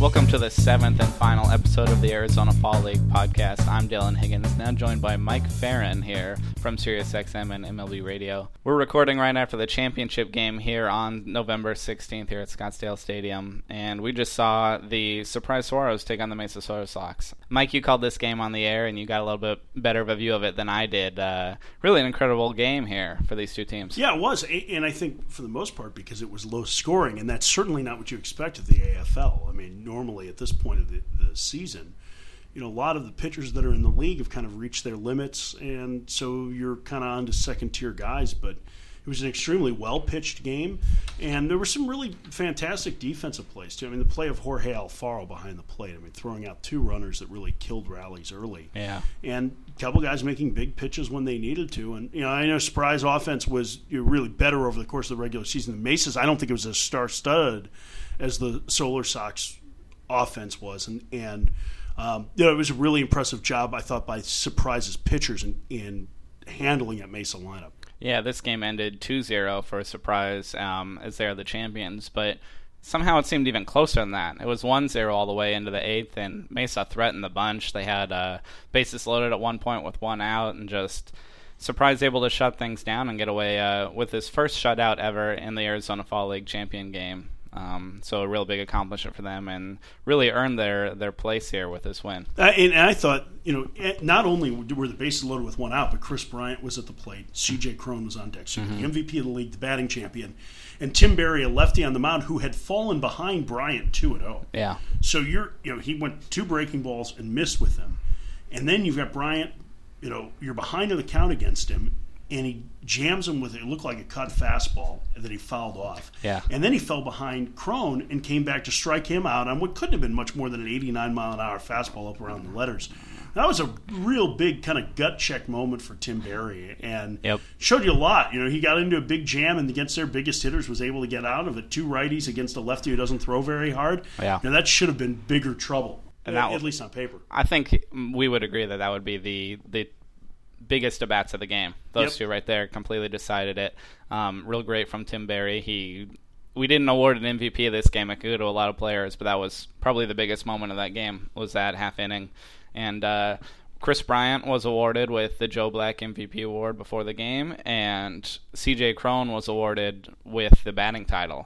Welcome to the seventh and final episode of the Arizona Fall League podcast. I'm Dylan Higgins, now joined by Mike Farron here from SiriusXM and MLB Radio. We're recording right after the championship game here on November 16th here at Scottsdale Stadium, and we just saw the surprise Saguaros take on the Mesa Solar Sox. Mike, you called this game on the air, and you got a little bit better of a view of it than I did. Really an incredible game here for these two teams. Yeah, it was, and I think for the most part because it was low scoring, and that's certainly not what you expect of the AFL. I mean, normally at this point of the season, you know, a lot of the pitchers that are in the league have kind of reached their limits, and so you're kind of on to second-tier guys. But it was an extremely well-pitched game, and there were some really fantastic defensive plays, too. I mean, the play of Jorge Alfaro behind the plate, I mean, throwing out two runners that really killed rallies early. Yeah. And a couple guys making big pitches when they needed to. And, you know, I know Surprise offense was really better over the course of the regular season than Mesa's. I don't think it was as star-studded as the Solar Sox offense was, and you know, it was a really impressive job, I thought, by Surprise's pitchers in handling that Mesa lineup. Yeah, this game ended 2-0 for Surprise as they are the champions, but somehow it seemed even closer than that. It was 1-0 all the way into the eighth, and Mesa threatened the bunch. They had bases loaded at one point with one out, and just Surprise able to shut things down and get away with his first shutout ever in the Arizona Fall League champion game. So a real big accomplishment for them, and really earned their place here with this win. And I thought, you know, not only were the bases loaded with one out, but Chris Bryant was at the plate. C.J. Cron was on deck. So the MVP of the league, the batting champion, and Tim Berry, a lefty on the mound, who had fallen behind Bryant 2-0. Yeah. So he went two breaking balls and missed with them, and then you've got Bryant. You know, you're behind on the count against him, and he jams him with, it looked like a cut fastball that he fouled off. Yeah. And then he fell behind Cron and came back to strike him out on what couldn't have been much more than an 89-mile-an-hour fastball up around the letters. That was a real big kind of gut check moment for Tim Berry, and showed you a lot. You know, he got into a big jam, and against their biggest hitters was able to get out of it. Two righties against a lefty who doesn't throw very hard. Yeah. Now, that should have been bigger trouble, at least on paper. I think we would agree that would be the biggest at-bats of the game. Those two right there completely decided it. Real great from Tim Berry. We didn't award an MVP of this game. It could go to a lot of players, but that was probably the biggest moment of that game, was that half inning. And Chris Bryant was awarded with the Joe Black MVP award before the game, and C.J. Cron was awarded with the batting title.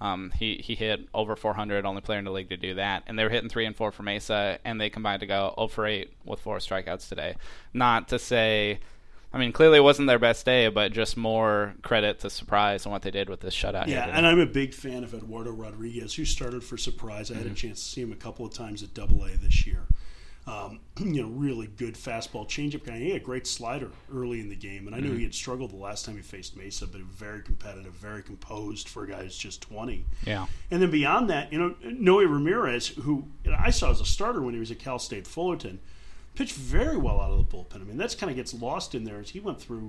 He hit over 400, only player in the league to do that. And they were hitting 3 and 4 for Mesa, and they combined to go 0 for 8 with 4 strikeouts today. Not to say, I mean, clearly it wasn't their best day, but just more credit to Surprise and what they did with this shutout. Yeah, and I'm a big fan of Eduardo Rodriguez, who started for Surprise. I had a chance to see him a couple of times at AA this year. You know, really good fastball changeup guy. He had a great slider early in the game, and I knew he had struggled the last time he faced Mesa, but he was very competitive, very composed for a guy who's just 20. Yeah. And then beyond that, you know, Noe Ramirez, who I saw as a starter when he was at Cal State Fullerton, pitched very well out of the bullpen. I mean, that's kind of gets lost in there as he went through,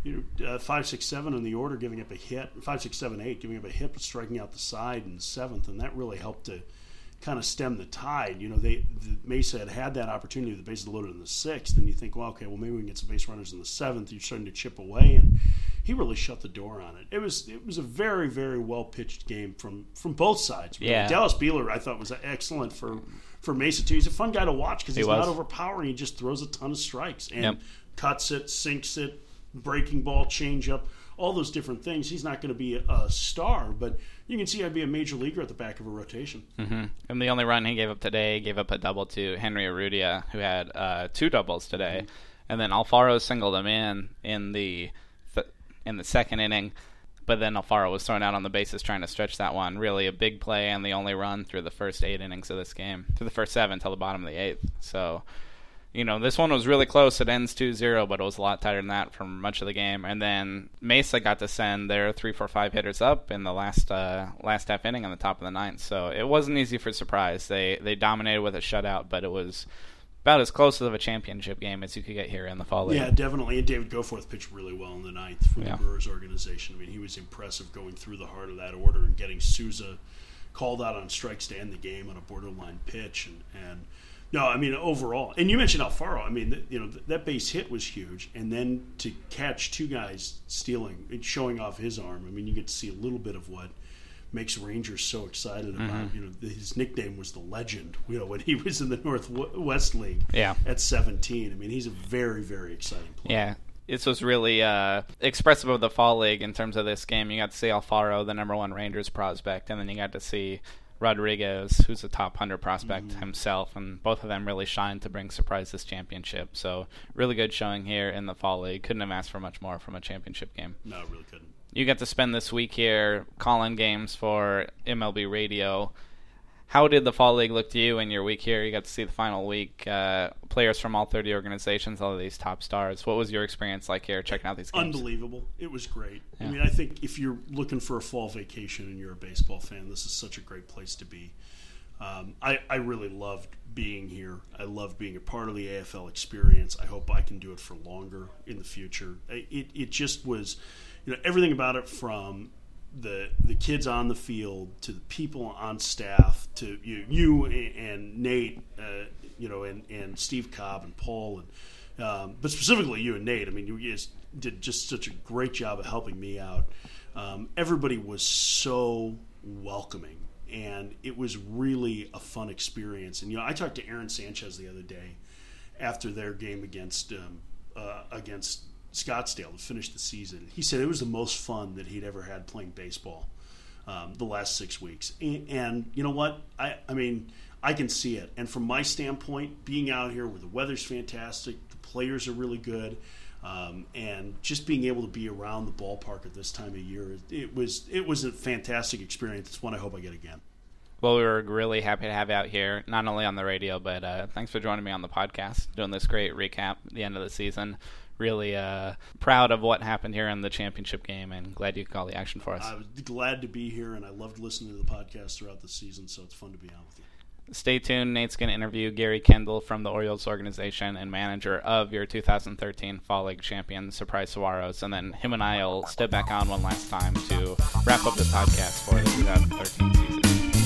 5, 6, 7 in the order, giving up a hit, 5, 6, 7, 8, giving up a hit, but striking out the side in the seventh, and that really helped to kind of stem the tide. You know, the Mesa had that opportunity, the bases loaded in the sixth, and you think, well, okay, well, maybe we can get some base runners in the seventh. You're starting to chip away, and he really shut the door on it. It was a very, very well-pitched game from both sides. Yeah. Dallas Beeler, I thought, was excellent for Mesa, too. He's a fun guy to watch because he's not overpowering. He just throws a ton of strikes and cuts it, sinks it, breaking ball, changeup, all those different things. He's not going to be a star, but you can see I'd be a major leaguer at the back of a rotation. Mm-hmm. And the only run he gave up today, gave up a double to Henry Urrutia, who had 2 doubles today. Mm-hmm. And then Alfaro singled him in the second inning, but then Alfaro was thrown out on the bases trying to stretch that one. Really a big play and the only run through the first 8 innings of this game, through the first 7 till the bottom of the 8th. So, you know, this one was really close. It ends 2-0, but it was a lot tighter than that for much of the game. And then Mesa got to send their 3, 4, 5 hitters up in the last half inning on the top of the 9th. So it wasn't easy for Surprise. They dominated with a shutout, but it was about as close of a championship game as you could get here in the Fall League. Yeah, definitely. And David Goforth pitched really well in the 9th for the Brewers organization. I mean, he was impressive going through the heart of that order and getting Souza called out on strikes to end the game on a borderline pitch. And no, I mean, overall. And you mentioned Alfaro. I mean, that base hit was huge. And then to catch 2 guys stealing and showing off his arm, I mean, you get to see a little bit of what makes Rangers so excited about. His nickname was the Legend. When he was in the Northwest League at 17. I mean, he's a very, very exciting player. Yeah. This was really expressive of the Fall League in terms of this game. You got to see Alfaro, the number 1 Rangers prospect, and then you got to see Rodriguez, who's a top 100 prospect himself, and both of them really shined to bring Surprise this championship. So really good showing here in the Fall League. Couldn't have asked for much more from a championship game. No, really couldn't. You get to spend this week here calling games for MLB Radio. How did the Fall League look to you in your week here? You got to see the final week, players from all 30 organizations, all of these top stars. What was your experience like here checking out these games? Unbelievable. It was great. Yeah. I mean, I think if you're looking for a fall vacation and you're a baseball fan, this is such a great place to be. I really loved being here. I loved being a part of the AFL experience. I hope I can do it for longer in the future. It just was, everything about it, from the kids on the field to the people on staff to you and Nate, and Steve Cobb and Paul, and but specifically you and Nate. I mean, you guys did just such a great job of helping me out. Everybody was so welcoming, and it was really a fun experience. And I talked to Aaron Sanchez the other day after their game against Scottsdale to finish the season. He said it was the most fun that he'd ever had playing baseball the last 6 weeks. And you know what? I mean, I can see it. And from my standpoint, being out here where the weather's fantastic, the players are really good, and just being able to be around the ballpark at this time of year, it was a fantastic experience. It's one I hope I get again. Well, we were really happy to have you out here, not only on the radio, but thanks for joining me on the podcast, doing this great recap at the end of the season. Really proud of what happened here in the championship game, and glad you could call the action for us. I was glad to be here, and I loved listening to the podcast throughout the season, so it's fun to be on with you. Stay tuned. Nate's going to interview Gary Kendall from the Orioles organization and manager of your 2013 Fall League champion, Surprise Saguaros, and then him and I will step back on one last time to wrap up the podcast for the 2013 season.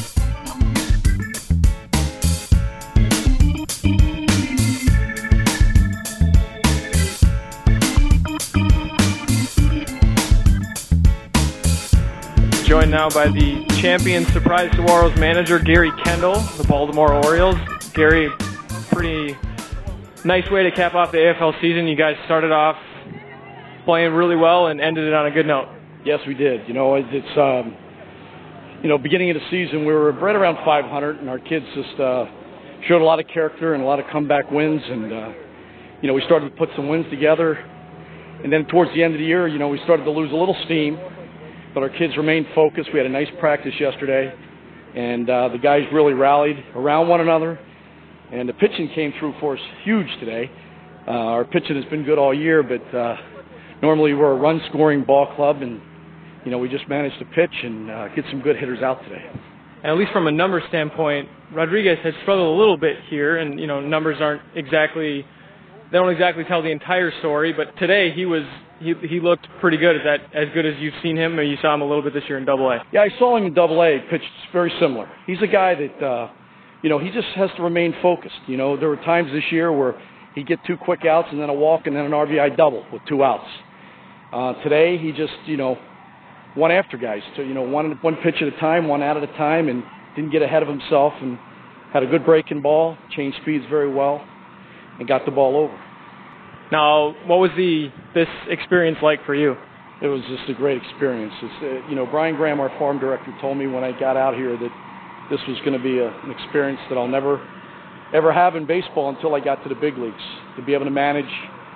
Joined now by the champion Surprise Saguaros manager, Gary Kendall, the Baltimore Orioles. Gary, pretty nice way to cap off the AFL season. You guys started off playing really well and ended it on a good note. Yes, we did. It's beginning of the season, we were right around 500, and our kids just showed a lot of character and a lot of comeback wins, and we started to put some wins together. And then towards the end of the year, we started to lose a little steam. But our kids remained focused. We had a nice practice yesterday, and the guys really rallied around one another. And the pitching came through for us huge today. Our pitching has been good all year, but normally we're a run-scoring ball club, and we just managed to pitch and get some good hitters out today. And at least from a number standpoint, Rodriguez has struggled a little bit here, and numbers don't exactly tell the entire story. But today he looked pretty good. Is that as good as you've seen him, or you saw him a little bit this year in AA? Yeah, I saw him in AA, pitched very similar. He's a guy that, he just has to remain focused. There were times this year where he'd get 2 quick outs and then a walk and then an RBI double with 2 outs. Today, he just, went after guys. So, one pitch at a time, 1 out at a time, and didn't get ahead of himself, and had a good breaking ball, changed speeds very well, and got the ball over. Now, what was this experience like for you? It was just a great experience. It's, Brian Graham, our farm director, told me when I got out here that this was going to be an experience that I'll never, ever have in baseball until I got to the big leagues. To be able to manage,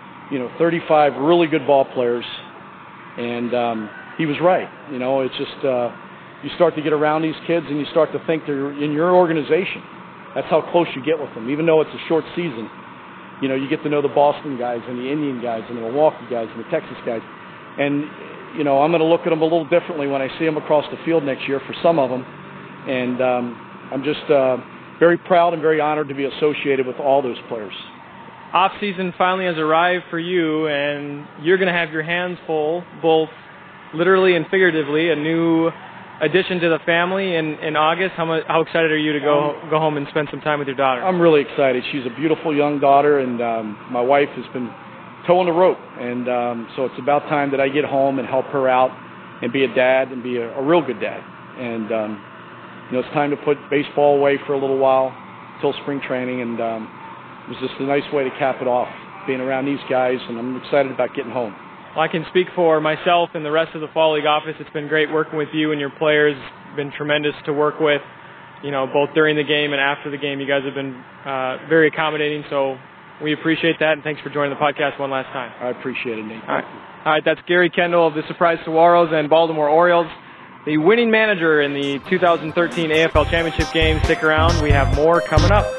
35 really good ball players, and he was right. It's just you start to get around these kids and you start to think they're in your organization. That's how close you get with them, even though it's a short season. You get to know the Boston guys and the Indian guys and the Milwaukee guys and the Texas guys. And, I'm going to look at them a little differently when I see them across the field next year for some of them. And I'm just very proud and very honored to be associated with all those players. Off-season finally has arrived for you, and you're going to have your hands full, both literally and figuratively, a new addition to the family in August. How excited are you to go home and spend some time with your daughter? I'm really excited. She's a beautiful young daughter, and my wife has been towing the rope. And so it's about time that I get home and help her out and be a dad and be a real good dad. And it's time to put baseball away for a little while till spring training, and it was just a nice way to cap it off, being around these guys, and I'm excited about getting home. Well, I can speak for myself and the rest of the Fall League office. It's been great working with you and your players. It's been tremendous to work with, both during the game and after the game. You guys have been very accommodating, so we appreciate that, and thanks for joining the podcast one last time. I appreciate it, Nate. All right, that's Gary Kendall of the Surprise Saguaros and Baltimore Orioles, the winning manager in the 2013 AFL Championship game. Stick around. We have more coming up.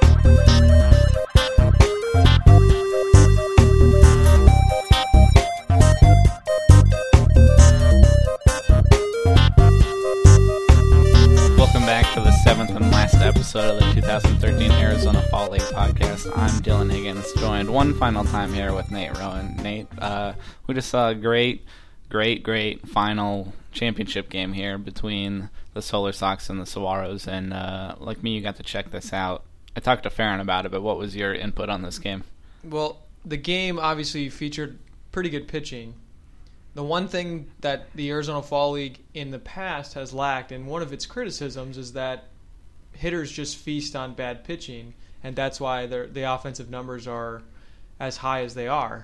Welcome back to the 7th and last episode of the 2013 Arizona Fall League podcast. I'm Dylan Higgins, joined one final time here with Nate Rowan. Nate, we just saw a great final championship game here between the Solar Sox and the Saguaros, and like me, you got to check this out. I talked to Farron about it, but what was your input on this game? Well, the game obviously featured pretty good pitching. The one thing that the Arizona Fall League in the past has lacked, and one of its criticisms, is that hitters just feast on bad pitching, and that's why the offensive numbers are as high as they are.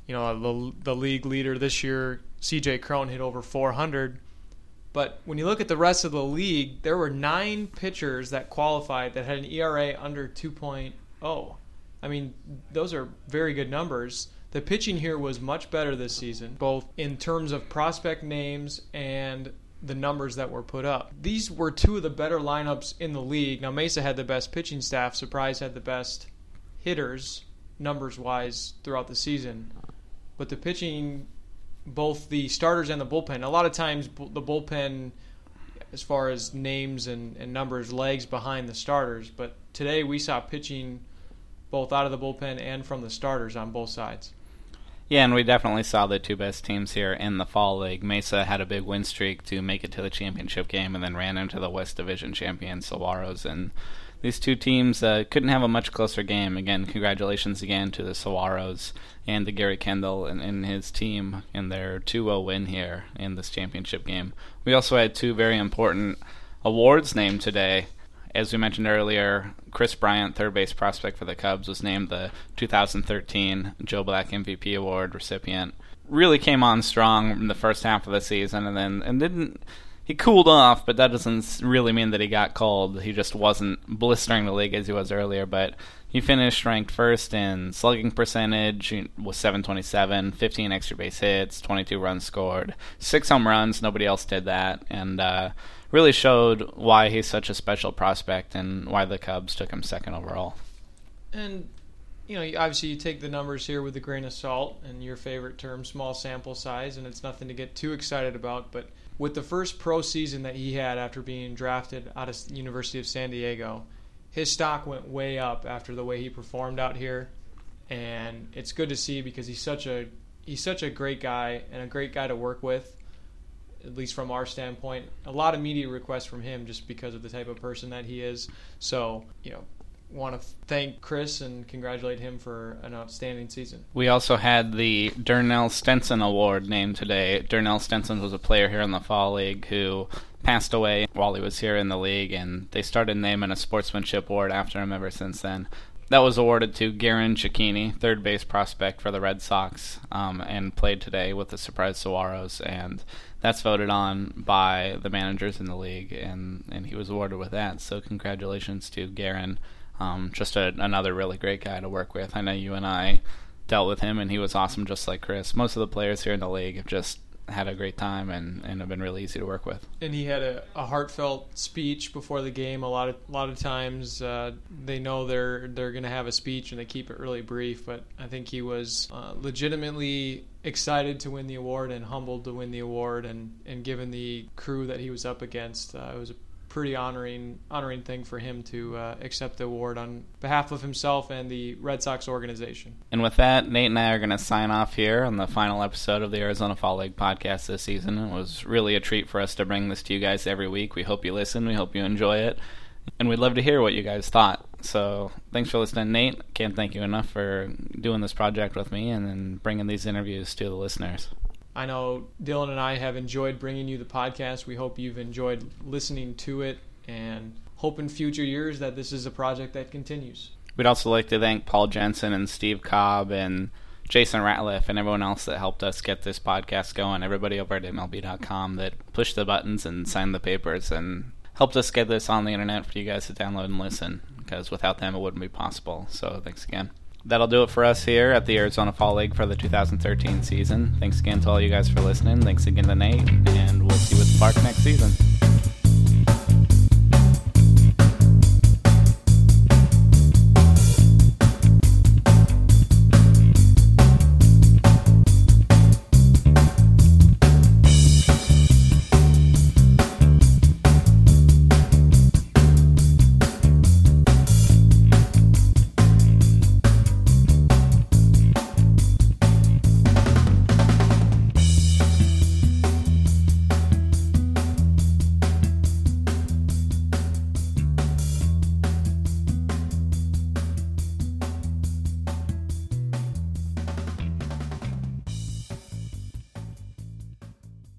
The league leader this year, C.J. Cron, hit over 400. But when you look at the rest of the league, there were 9 pitchers that qualified that had an ERA under 2.0. I mean, those are very good numbers. The pitching here was much better this season, both in terms of prospect names and the numbers that were put up. These were 2 of the better lineups in the league. Now, Mesa had the best pitching staff. Surprise had the best hitters, numbers-wise, throughout the season. But the pitching, both the starters and the bullpen, a lot of times the bullpen, as far as names and numbers, lags behind the starters. But today we saw pitching both out of the bullpen and from the starters on both sides. Yeah, and we definitely saw the 2 best teams here in the Fall League. Mesa had a big win streak to make it to the championship game and then ran into the West Division champion Saguaros. And these 2 teams couldn't have a much closer game. Again, congratulations again to the Saguaros and to Gary Kendall and his team in their 2-0 win here in this championship game. We also had 2 very important awards named today. As we mentioned earlier, Chris Bryant, third base prospect for the Cubs, was named the 2013 Joe Black MVP Award recipient. Really came on strong in the first half of the season, he cooled off, but that doesn't really mean that he got cold. He just wasn't blistering the league as he was earlier, but he finished ranked first in slugging percentage, was .727, 15 extra base hits, 22 runs scored, 6 home runs. Nobody else did that, and really showed why he's such a special prospect and why the Cubs took him second overall. And, obviously you take the numbers here with a grain of salt, and your favorite term, small sample size, and it's nothing to get too excited about, but with the first pro season that he had after being drafted out of the University of San Diego, his stock went way up after the way he performed out here, and it's good to see because he's such a great guy and a great guy to work with, at least from our standpoint. A lot of media requests from him just because of the type of person that he is. So, want to thank Chris and congratulate him for an outstanding season. We also had the Darnell Stenson Award named today. Darnell Stenson was a player here in the Fall League who passed away while he was here in the league, and they started naming a sportsmanship award after him ever since then. That was awarded to Garen Cecchini, third base prospect for the Red Sox, and played today with the Surprise Saguaros, and that's voted on by the managers in the league, and he was awarded with that. So congratulations to Garen. Just another really great guy to work with. I know you and I dealt with him, and he was awesome just like Chris. Most of the players here in the league have just had a great time and have been really easy to work with. And he had a heartfelt speech before the game. A lot of times they know they're going to have a speech and they keep it really brief, but I think he was legitimately excited to win the award and humbled to win the award, and given the crew that he was up against, it was a pretty honoring thing for him to accept the award on behalf of himself and the Red Sox organization. And with that, Nate and I are going to sign off here on the final episode of the Arizona Fall League podcast this season. It was really a treat for us to bring this to you guys every week. We hope you listen. We hope you enjoy it. And we'd love to hear what you guys thought. So thanks for listening, Nate. Can't thank you enough for doing this project with me and then bringing these interviews to the listeners. I know Dylan and I have enjoyed bringing you the podcast. We hope you've enjoyed listening to it, and hope in future years that this is a project that continues. We'd also like to thank Paul Jensen and Steve Cobb and Jason Ratliff and everyone else that helped us get this podcast going, everybody over at MLB.com that pushed the buttons and signed the papers and helped us get this on the internet for you guys to download and listen, because without them it wouldn't be possible. So thanks again. That'll do it for us here at the Arizona Fall League for the 2013 season. Thanks again to all you guys for listening. Thanks again to Nate, and we'll see you at the park next season.